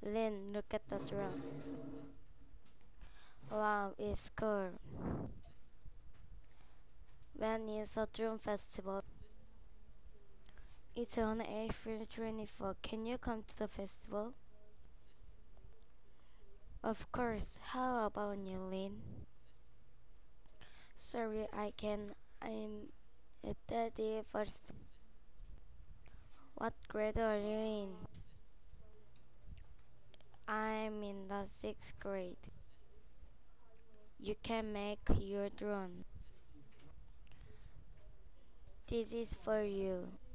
Lynn, look at the drone. Wow, it's cool. When is the drone festival? It's on April 24. Can you come to the festival? Of course. How about you, Lynn? Sorry, I can. I'm at the first. What grade are you in? I'm in the sixth grade. You can make your drone. This is for you.